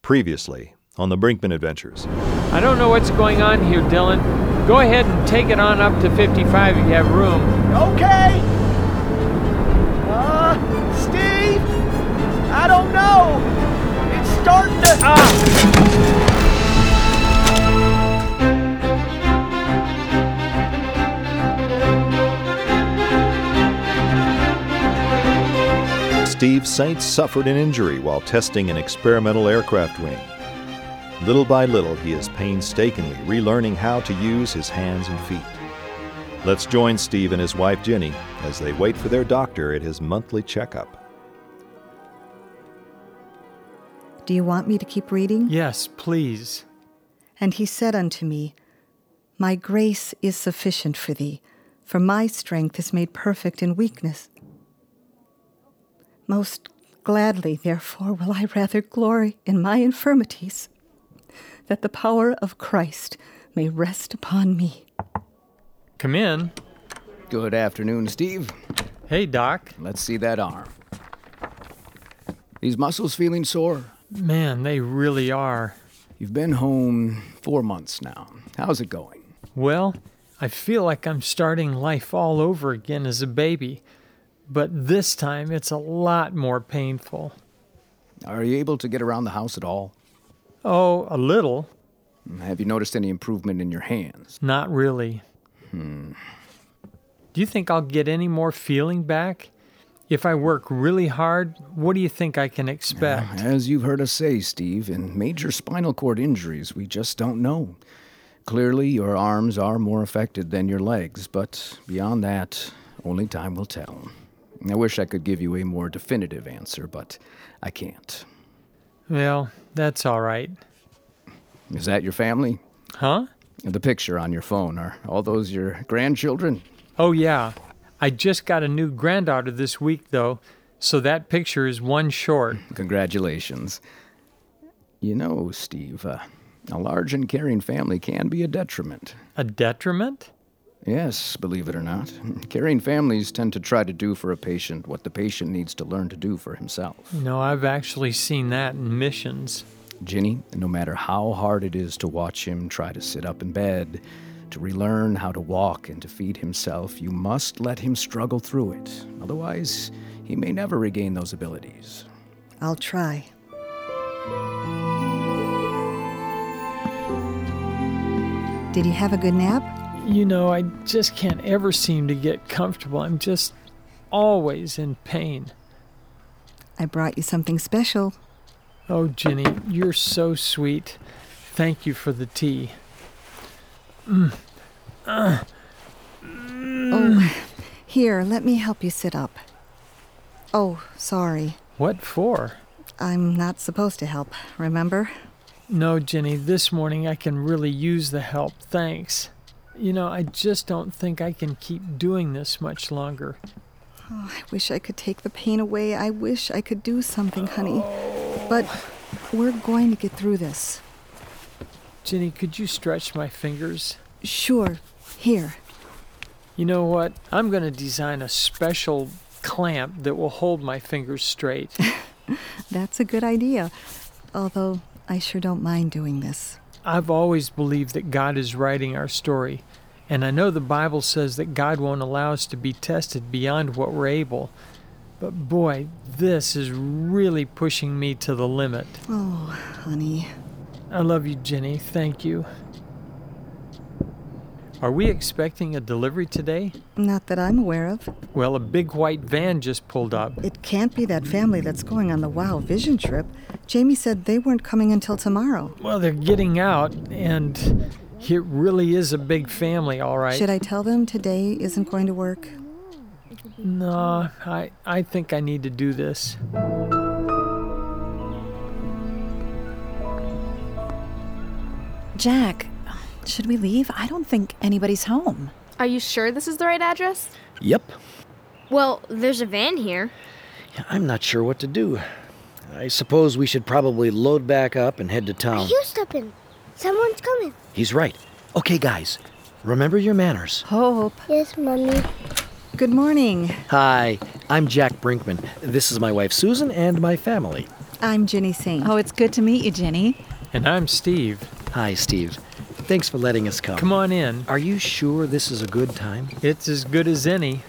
Previously on the Brinkman Adventures. I don't know what's going on here, Dylan. Go ahead and take it on up to 55 if you have room. Okay. Steve? I don't know. It's starting to... Steve Saints suffered an injury while testing an experimental aircraft wing. Little by little, he is painstakingly relearning how to use his hands and feet. Let's join Steve and his wife Jenny as they wait for their doctor at his monthly checkup. Do you want me to keep reading? Yes, please. And he said unto me, My grace is sufficient for thee, for my strength is made perfect in weakness. Most gladly, therefore, will I rather glory in my infirmities, that the power of Christ may rest upon me. Come in. Good afternoon, Steve. Hey, Doc. Let's see that arm. These muscles feeling sore? Man, they really are. You've been home 4 months now. How's it going? Well, I feel like I'm starting life all over again as a baby, but this time it's a lot more painful. Are you able to get around the house at all? Oh, a little. Have you noticed any improvement in your hands? Not really. Do you think I'll get any more feeling back? If I work really hard, what do you think I can expect? As you've heard us say, Steve, in major spinal cord injuries, we just don't know. Clearly, your arms are more affected than your legs, but beyond that, only time will tell. I wish I could give you a more definitive answer, but I can't. Well, that's all right. Is that your family? Huh? The picture on your phone, are all those your grandchildren? Oh, yeah. I just got a new granddaughter this week, though, so that picture is one short. Congratulations. You know, Steve, a large and caring family can be a detriment. A detriment? Yes, believe it or not. Caring families tend to try to do for a patient what the patient needs to learn to do for himself. No, I've actually seen that in missions. Ginny, no matter how hard it is to watch him try to sit up in bed, to relearn how to walk and to feed himself, you must let him struggle through it. Otherwise, he may never regain those abilities. I'll try. Did you have a good nap? You know, I just can't ever seem to get comfortable. I'm just always in pain. I brought you something special. Oh, Jenny, you're so sweet. Thank you for the tea. Oh, here, let me help you sit up. Oh, sorry. What for? I'm not supposed to help, remember? No, Jenny, this morning I can really use the help, thanks. You know, I just don't think I can keep doing this much longer. Oh, I wish I could take the pain away. I wish I could do something, honey. But we're going to get through this. Jenny, could you stretch my fingers? Sure. Here. You know what? I'm going to design a special clamp that will hold my fingers straight. That's a good idea. Although, I sure don't mind doing this. I've always believed that God is writing our story, and I know the Bible says that God won't allow us to be tested beyond what we're able. But boy, this is really pushing me to the limit. Oh, honey. I love you, Jenny. Thank you. Are we expecting a delivery today? Not that I'm aware of. Well, a big white van just pulled up. It can't be that family that's going on the WOW Vision trip. Jamie said they weren't coming until tomorrow. Well, they're getting out, and it really is a big family, all right. Should I tell them today isn't going to work? No, I think I need to do this. Jack, should we leave? I don't think anybody's home. Are you sure this is the right address? Yep. Well, there's a van here. I'm not sure what to do. I suppose we should probably load back up and head to town. You step in. Someone's coming. He's right. Okay, guys. Remember your manners. Hope. Yes, Mommy. Good morning. Hi, I'm Jack Brinkman. This is my wife Susan and my family. I'm Ginny Saint. Oh, it's good to meet you, Ginny. And I'm Steve. Hi, Steve. Thanks for letting us come. Come on in. Are you sure this is a good time? It's as good as any.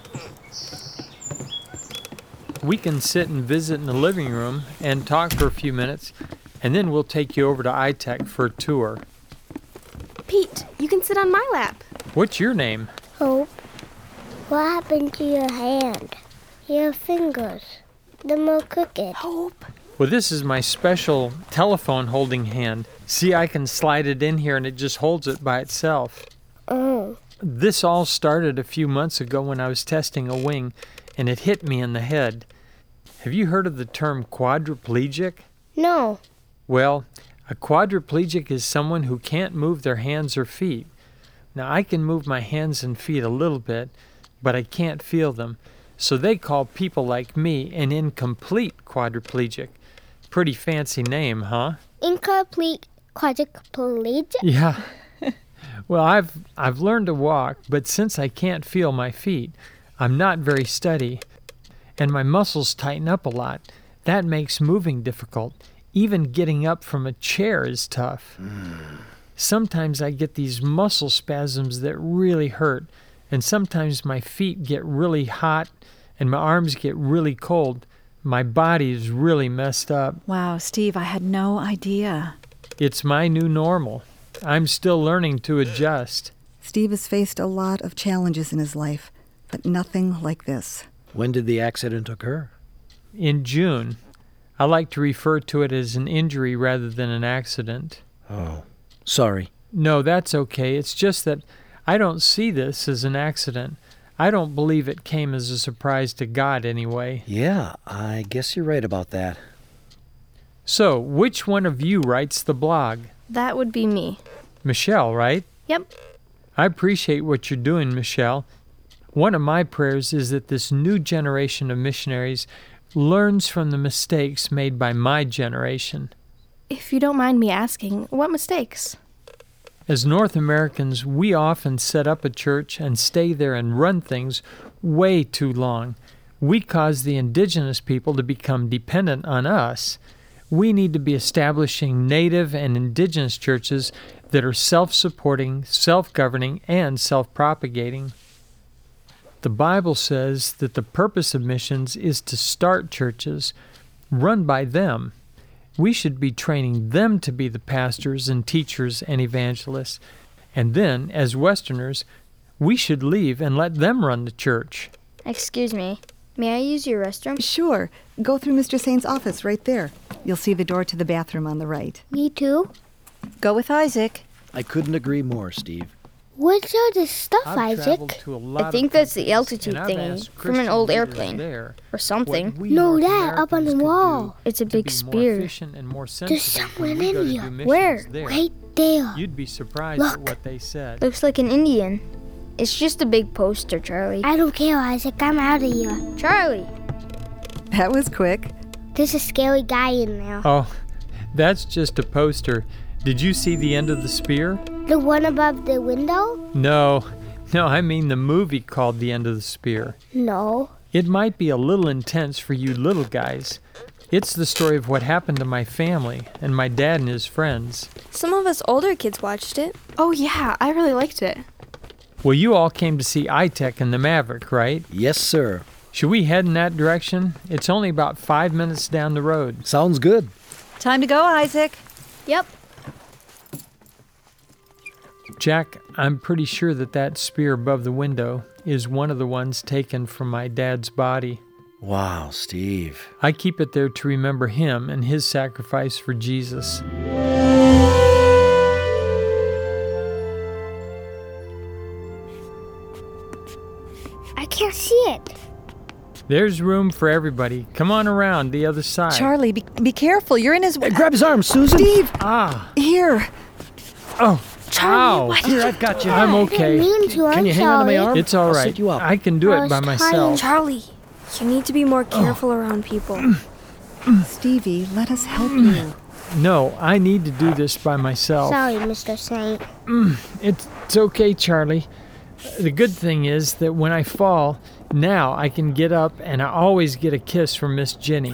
We can sit and visit in the living room and talk for a few minutes, and then we'll take you over to iTech for a tour. Pete, you can sit on my lap. What's your name? Hope. What happened to your hand? Your fingers. They're more crooked. Hope. Well, this is my special telephone holding hand. See, I can slide it in here and it just holds it by itself. Oh. This all started a few months ago when I was testing a wing, and it hit me in the head. Have you heard of the term quadriplegic? No. Well, a quadriplegic is someone who can't move their hands or feet. Now, I can move my hands and feet a little bit, but I can't feel them. So they call people like me an incomplete quadriplegic. Pretty fancy name, huh? Incomplete quadriplegic? Yeah. Well, I've learned to walk, but since I can't feel my feet, I'm not very steady, and my muscles tighten up a lot. That makes moving difficult. Even getting up from a chair is tough. Sometimes I get these muscle spasms that really hurt, and sometimes my feet get really hot and my arms get really cold. My body is really messed up. Wow, Steve, I had no idea. It's my new normal. I'm still learning to adjust. Steve has faced a lot of challenges in his life, but nothing like this. When did the accident occur? In June. I like to refer to it as an injury rather than an accident. Oh, sorry. No, that's okay. It's just that I don't see this as an accident. I don't believe it came as a surprise to God anyway. Yeah, I guess you're right about that. So, which one of you writes the blog? That would be me. Michelle, right? Yep. I appreciate what you're doing, Michelle. One of my prayers is that this new generation of missionaries learns from the mistakes made by my generation. If you don't mind me asking, what mistakes? As North Americans, we often set up a church and stay there and run things way too long. We cause the indigenous people to become dependent on us. We need to be establishing native and indigenous churches that are self-supporting, self-governing, and self-propagating. The Bible says that the purpose of missions is to start churches run by them. We should be training them to be the pastors and teachers and evangelists. And then, as Westerners, we should leave and let them run the church. Excuse me. May I use your restroom? Sure. Go through Mr. Saint's office right there. You'll see the door to the bathroom on the right. Me too? Go with Isaac. I couldn't agree more, Steve. What's all this stuff, I've traveled Isaac? to a lot I think of that's the places, altitude and I've thingy asked from an old Christian leaders airplane. there Or something. what we No, North that up on the Americans could wall. It's a do big to be more spear. efficient and more There's sensitive someone when we go in to here. do missions Where? there. Right there. You'd be surprised at Look. what they said. Looks like an Indian. It's just a big poster, Charlie. I don't care, Isaac. I'm out of here. Charlie! That was quick. There's a scary guy in there. Oh, that's just a poster. Did you see the end of the spear? The one above the window? No, I mean the movie called The End of the Spear. No. It might be a little intense for you little guys. It's the story of what happened to my family and my dad and his friends. Some of us older kids watched it. Oh, yeah, I really liked it. Well, you all came to see iTech and the Maverick, right? Yes, sir. Should we head in that direction? It's only about 5 minutes down the road. Sounds good. Time to go, Isaac. Yep. Jack, I'm pretty sure that spear above the window is one of the ones taken from my dad's body. Wow, Steve. I keep it there to remember him and his sacrifice for Jesus. I can't see it. There's room for everybody. Come on around the other side. Charlie, be careful. You're in his way. Grab his arm, Susan. Steve! Ah! Here. Oh! Charlie, Ow! what Here, I've got you. I'm I didn't okay. mean to. Can I'm you hang on to my sorry. arm? It's all I'll right. sit you up. I can do I it was by myself. Charlie, you need to be more careful around people. Stevie, let us help you. No, I need to do this by myself. Sorry, Mr. Saint. It's okay, Charlie. The good thing is that when I fall, now I can get up and I always get a kiss from Miss Jenny.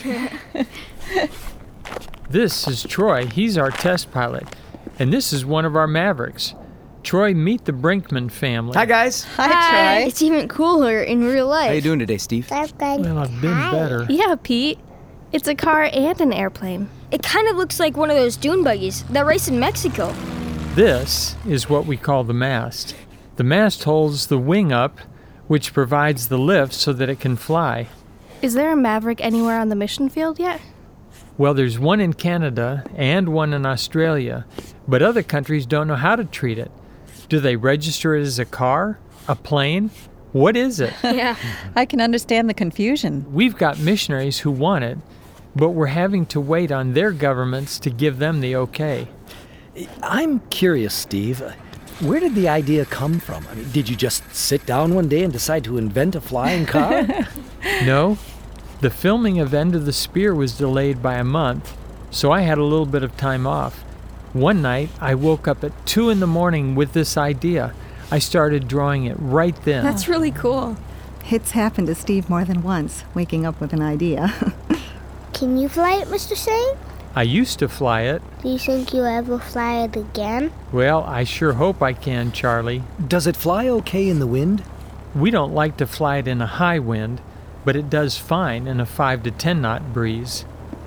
This is Troy. He's our test pilot. And this is one of our Mavericks. Troy, meet the Brinkman family. Hi, guys. Hi, Troy. It's even cooler in real life. How you doing today, Steve? Well, I've been better. Yeah, Pete. It's a car and an airplane. It kind of looks like one of those dune buggies that race in Mexico. This is what we call the mast. The mast holds the wing up, which provides the lift so that it can fly. Is there a Maverick anywhere on the mission field yet? Well, there's one in Canada and one in Australia, but other countries don't know how to treat it. Do they register it as a car? A plane? What is it? Yeah. I can understand the confusion. We've got missionaries who want it, but we're having to wait on their governments to give them the okay. I'm curious, Steve. Where did the idea come from? I mean, did you just sit down one day and decide to invent a flying car? No. The filming of End of the Spear was delayed by a month, so I had a little bit of time off. One night, I woke up at 2 a.m. with this idea. I started drawing it right then. That's really cool. It's happened to Steve more than once, waking up with an idea. Can you fly it, Mr. Singh? I used to fly it. Do you think you'll ever fly it again? Well, I sure hope I can, Charlie. Does it fly okay in the wind? We don't like to fly it in a high wind, but it does fine in a 5 to 10 knot breeze.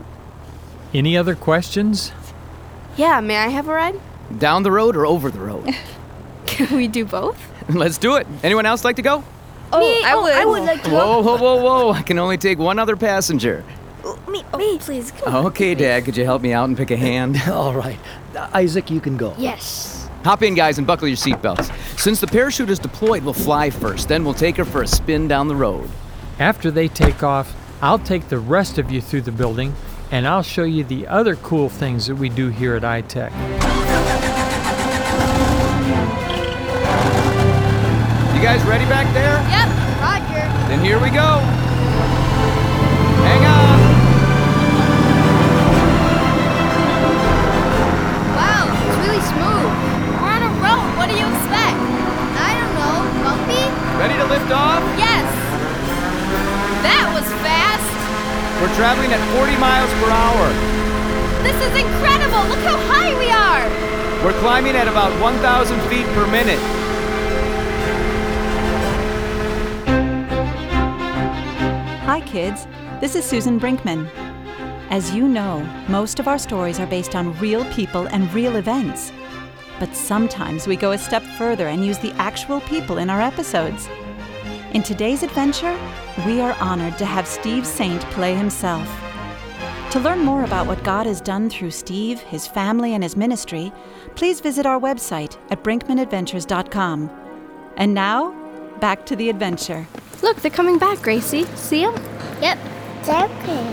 Any other questions? Yeah, may I have a ride? Down the road or over the road? Can we do both? Let's do it. Anyone else like to go? Me? I would like to go. Whoa. I can only take one other passenger. Me, please. Okay, Dad, could you help me out and pick a hand? All right. Isaac, you can go. Yes. Hop in, guys, and buckle your seatbelts. Since the parachute is deployed, we'll fly first. Then we'll take her for a spin down the road. After they take off, I'll take the rest of you through the building, and I'll show you the other cool things that we do here at iTech. You guys ready back there? Yep, Roger. Then here we go. Hang on. Wow, it's really smooth. We're on a road. What do you expect? I don't know. Bumpy? Ready to lift off? Yes. That was fast. We're traveling at 40 miles per hour. This is incredible. Look how high we are. We're climbing at about 1,000 feet per minute. Hi, kids. This is Susan Brinkman. As you know, most of our stories are based on real people and real events. But sometimes we go a step further and use the actual people in our episodes. In today's adventure, we are honored to have Steve Saint play himself. To learn more about what God has done through Steve, his family, and his ministry, please visit our website at brinkmanadventures.com. And now, back to the adventure. Look, they're coming back, Gracie. See them? Yep. It's okay.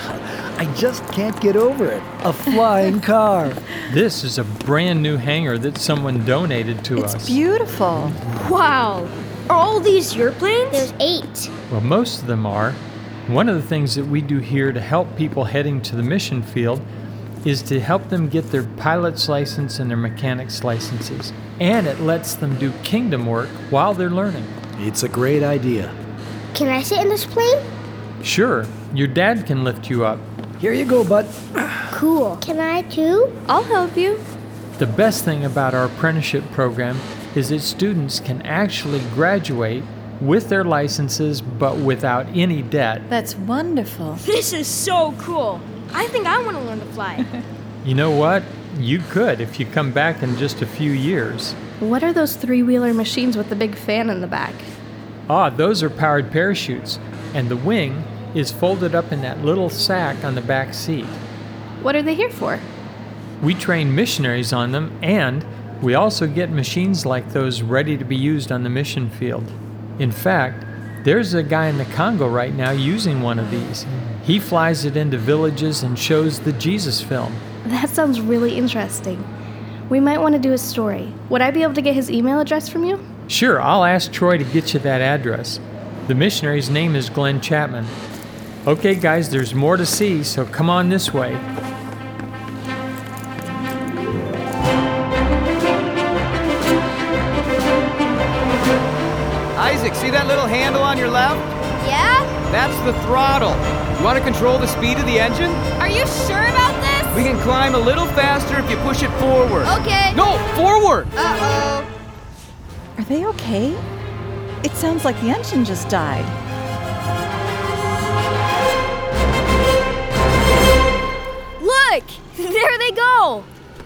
I just can't get over it. A flying car. This is a brand new hangar that someone donated to us. It's beautiful. Wow. Are all these your planes? There's 8. Well, most of them are. One of the things that we do here to help people heading to the mission field is to help them get their pilot's license and their mechanic's licenses. And it lets them do kingdom work while they're learning. It's a great idea. Can I sit in this plane? Sure, your dad can lift you up. Here you go, bud. Cool. Can I too? I'll help you. The best thing about our apprenticeship program is that students can actually graduate with their licenses but without any debt. That's wonderful. This is so cool. I think I want to learn to fly. You know what? You could if you come back in just a few years. What are those three-wheeler machines with the big fan in the back? Those are powered parachutes, and the wing is folded up in that little sack on the back seat. What are they here for? We train missionaries on them, and we also get machines like those ready to be used on the mission field. In fact, there's a guy in the Congo right now using one of these. He flies it into villages and shows the Jesus film. That sounds really interesting. We might want to do a story. Would I be able to get his email address from you? Sure, I'll ask Troy to get you that address. The missionary's name is Glenn Chapman. Okay, guys, there's more to see, so come on this way. Isaac, see that little handle on your left? Yeah? That's the throttle. You want to control the speed of the engine? Are you sure about this? We can climb a little faster if you push it forward. Okay. No, forward! Uh-oh. Are they okay? It sounds like the engine just died. Look! There they go!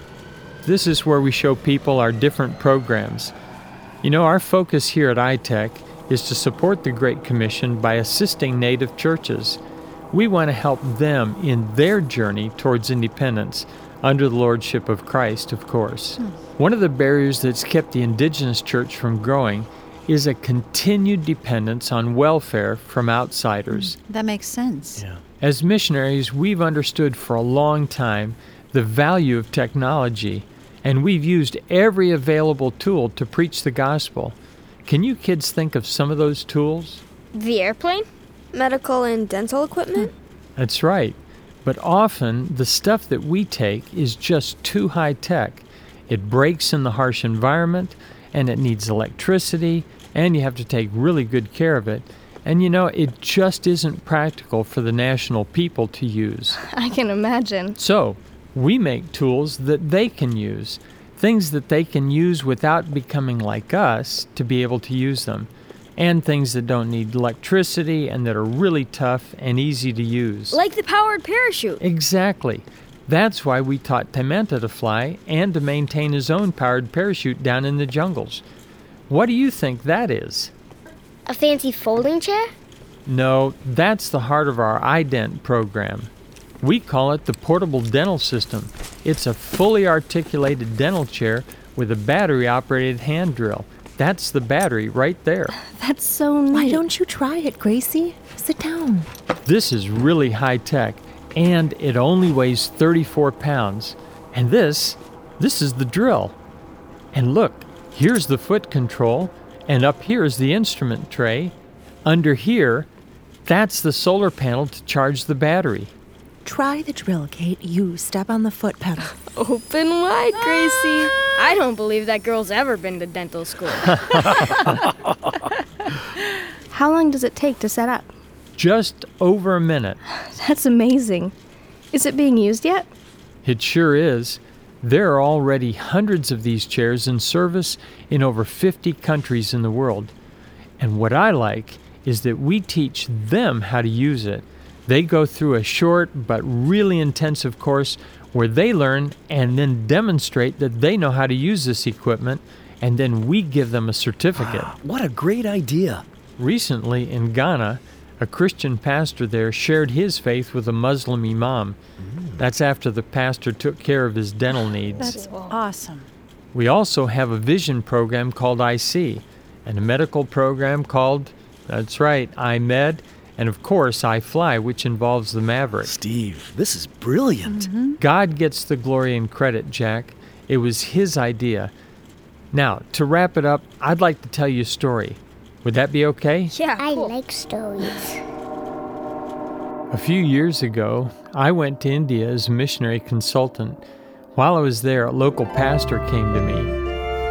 This is where we show people our different programs. You know, our focus here at iTech is to support the Great Commission by assisting Native churches. We want to help them in their journey towards independence, under the lordship of Christ, of course. One of the barriers that's kept the indigenous church from growing is a continued dependence on welfare from outsiders. That makes sense. Yeah. As missionaries, we've understood for a long time the value of technology, and we've used every available tool to preach the gospel. Can you kids think of some of those tools? The airplane? Medical and dental equipment? That's right. But often, the stuff that we take is just too high tech. It breaks in the harsh environment, and it needs electricity, and you have to take really good care of it. And you know, it just isn't practical for the national people to use. I can imagine. So, we make tools that they can use, things that they can use without becoming like us to be able to use them, and things that don't need electricity and that are really tough and easy to use. Like the powered parachute. Exactly. That's why we taught Taimenta to fly and to maintain his own powered parachute down in the jungles. What do you think that is? A fancy folding chair? No, that's the heart of our iDent program. We call it the Portable Dental System. It's a fully articulated dental chair with a battery-operated hand drill. That's the battery right there. That's so neat. Why don't you try it, Gracie? Sit down. This is really high-tech, and it only weighs 34 pounds. And this is the drill. And look, here's the foot control, and up here is the instrument tray. Under here, that's the solar panel to charge the battery. Try the drill, Kate. You step on the foot pedal. Open wide, Gracie. I don't believe that girl's ever been to dental school. How long does it take to set up? Just over a minute. That's amazing. Is it being used yet? It sure is. There are already hundreds of these chairs in service in over 50 countries in the world. And what I like is that we teach them how to use it. They go through a short but really intensive course where they learn and then demonstrate that they know how to use this equipment, and then we give them a certificate. What a great idea. Recently in Ghana, a Christian pastor there shared his faith with a Muslim imam. That's after the pastor took care of his dental needs. That's awesome. We also have a vision program called IC, and a medical program called, that's right, iMed, and of course iFly, which involves the Maverick. Steve, this is brilliant. God gets the glory and credit, Jack. It was his idea. Now, to wrap it up, I'd like to tell you a story. Would that be okay? Yeah, I cool. like stories. A few years ago, I went to India as a missionary consultant. While I was there, a local pastor came to me.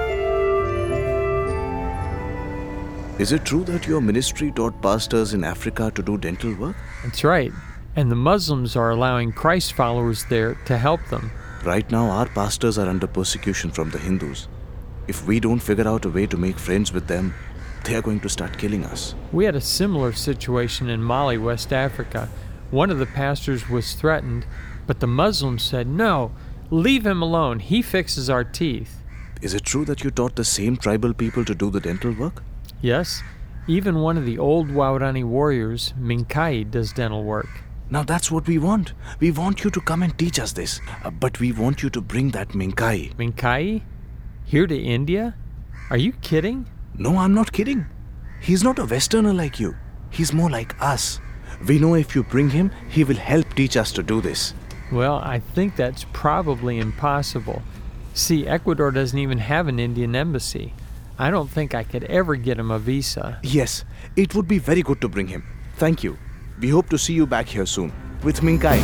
Is it true that your ministry taught pastors in Africa to do dental work? That's right. And the Muslims are allowing Christ followers there to help them. Right now, our pastors are under persecution from the Hindus. If we don't figure out a way to make friends with them, they are going to start killing us. We had a similar situation in Mali, West Africa. One of the pastors was threatened, but the Muslims said, "No, leave him alone. He fixes our teeth." Is it true that you taught the same tribal people to do the dental work? Yes. Even one of the old Waorani warriors, Minkai, does dental work. Now that's what we want. We want you to come and teach us this. But we want you to bring that Minkai. Minkai? Here to India? Are you kidding? No, I'm not kidding. He's not a Westerner like you. He's more like us. We know if you bring him, he will help teach us to do this. Well, I think that's probably impossible. See, Ecuador doesn't even have an Indian embassy. I don't think I could ever get him a visa. Yes, it would be very good to bring him. Thank you. We hope to see you back here soon with Minkai.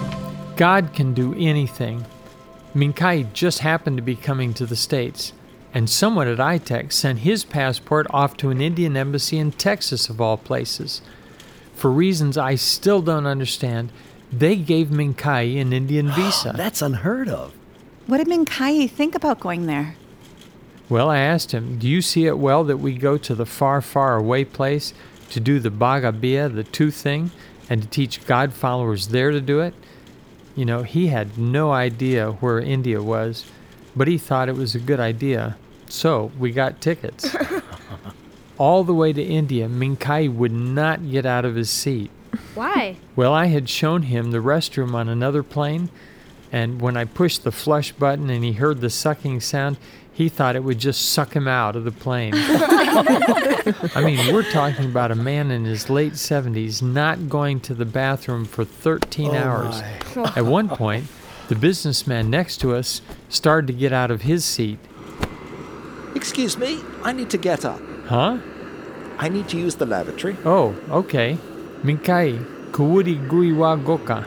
God can do anything. Minkai just happened to be coming to the States, and someone at ITEC sent his passport off to an Indian embassy in Texas, of all places. For reasons I still don't understand, they gave Minkai an Indian visa. That's unheard of. What did Minkai think about going there? Well, I asked him, do you see it well that we go to the far, far away place to do the Bhagabia, the tooth thing, and to teach God followers there to do it? You know, he had no idea where India was, but he thought it was a good idea. So we got tickets. All the way to India, Minkai would not get out of his seat. Why? Well, I had shown him the restroom on another plane, and when I pushed the flush button and he heard the sucking sound, he thought it would just suck him out of the plane. I mean, we're talking about a man in his late 70s not going to the bathroom for 13 hours. At one point, the businessman next to us started to get out of his seat. Excuse me, I need to get up. Huh? I need to use the lavatory. Oh, okay. Minkai, kuwuri gui wa goka.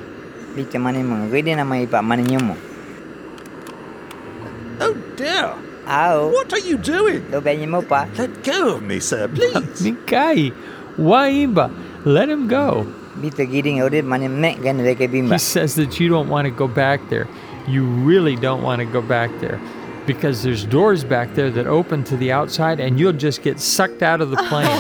Oh dear! Ow. What are you doing? Let go of me, sir, please. Minkai, waiba, let him go. He says that you don't want to go back there. You really don't want to go back there. Because there's doors back there that open to the outside and you'll just get sucked out of the plane.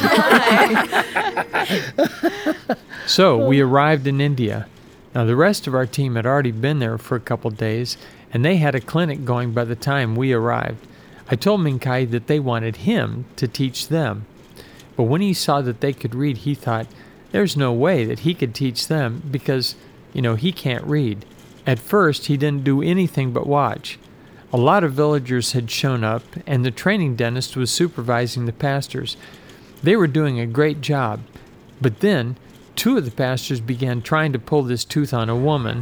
So we arrived in India. Now the rest of our team had already been there for a couple days and they had a clinic going by the time we arrived. I told Minkai that they wanted him to teach them. But when he saw that they could read, he thought, there's no way that he could teach them because, he can't read. At first, he didn't do anything but watch. A lot of villagers had shown up, and the training dentist was supervising the pastors. They were doing a great job. But then, 2 of the pastors began trying to pull this tooth on a woman.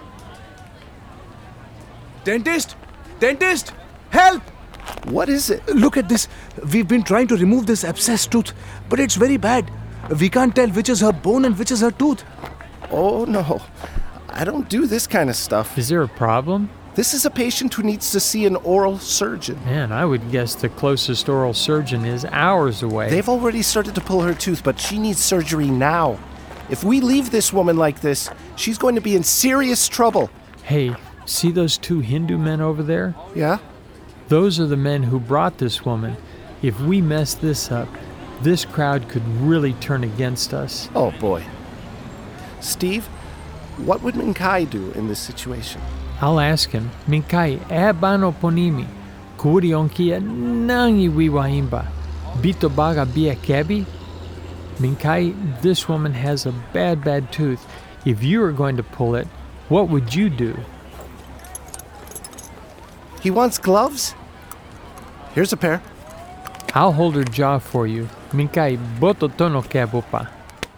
Dentist! Dentist! Help! What is it? Look at this. We've been trying to remove this abscessed tooth, but it's very bad. We can't tell which is her bone and which is her tooth. Oh, no. I don't do this kind of stuff. Is there a problem? This is a patient who needs to see an oral surgeon. Man, I would guess the closest oral surgeon is hours away. They've already started to pull her tooth, but she needs surgery now. If we leave this woman like this, she's going to be in serious trouble. Hey, see those 2 Hindu men over there? Yeah? Those are the men who brought this woman. If we mess this up, this crowd could really turn against us. Oh, boy. Steve, what would Minkai do in this situation? I'll ask him. Minkai, ebano ponimi. Kurionkia nangi wiwaimba. Bito baga bia kebi? Minkai, this woman has a bad tooth. If you were going to pull it, what would you do? He wants gloves? Here's a pair. I'll hold her jaw for you. Minkai, boto tono kebupa.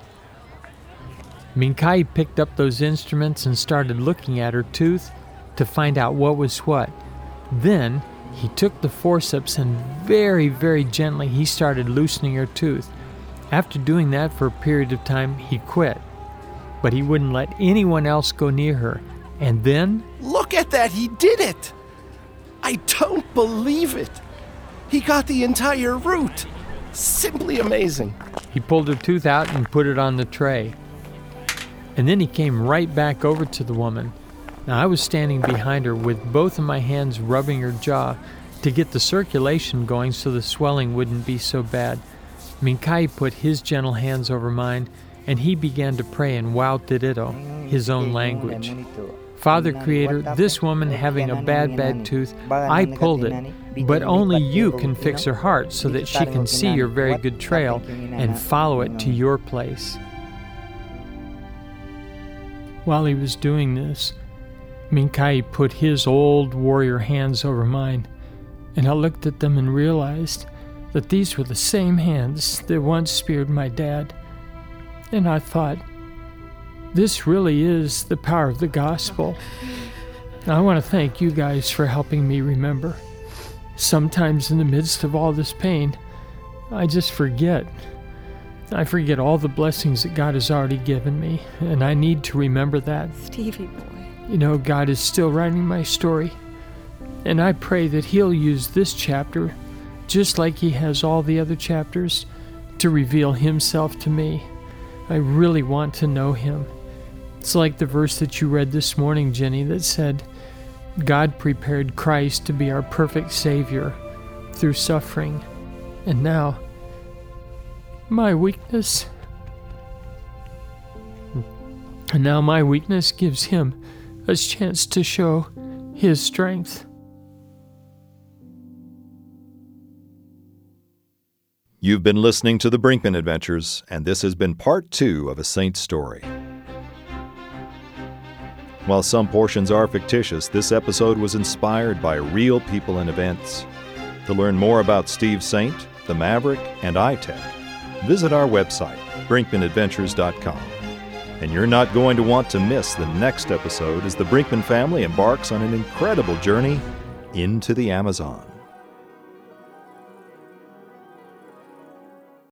Minkai picked up those instruments and started looking at her tooth to find out what was what. Then he took the forceps and very, very gently he started loosening her tooth. After doing that for a period of time, he quit. But he wouldn't let anyone else go near her. And then... Look at that! He did it! I don't believe it! He got the entire root! Simply amazing. He pulled her tooth out and put it on the tray. And then he came right back over to the woman. Now I was standing behind her with both of my hands rubbing her jaw to get the circulation going so the swelling wouldn't be so bad. Minkai put his gentle hands over mine and he began to pray in Wao-Tirito, his own language. Father Creator, this woman having a bad tooth, I pulled it, but only you can fix her heart so that she can see your very good trail and follow it to your place. While he was doing this, Minkai put his old warrior hands over mine, and I looked at them and realized that these were the same hands that once speared my dad. And I thought, this really is the power of the gospel. And I want to thank you guys for helping me remember. Sometimes in the midst of all this pain, I just forget. I forget all the blessings that God has already given me, and I need to remember that. Stevie boy. You know, God is still writing my story, And I pray that He'll use this chapter, just like He has all the other chapters, to reveal Himself to me. I really want to know Him. It's like the verse that you read this morning, Jenny, that said, God prepared Christ to be our perfect Savior through suffering. And now, my weakness gives Him a chance to show His strength. You've been listening to the Brinkman Adventures, and this has been part 2 of A Saint's Story. While some portions are fictitious, this episode was inspired by real people and events. To learn more about Steve Saint, the Maverick, and iTech, visit our website, brinkmanadventures.com. And you're not going to want to miss the next episode as the Brinkman family embarks on an incredible journey into the Amazon.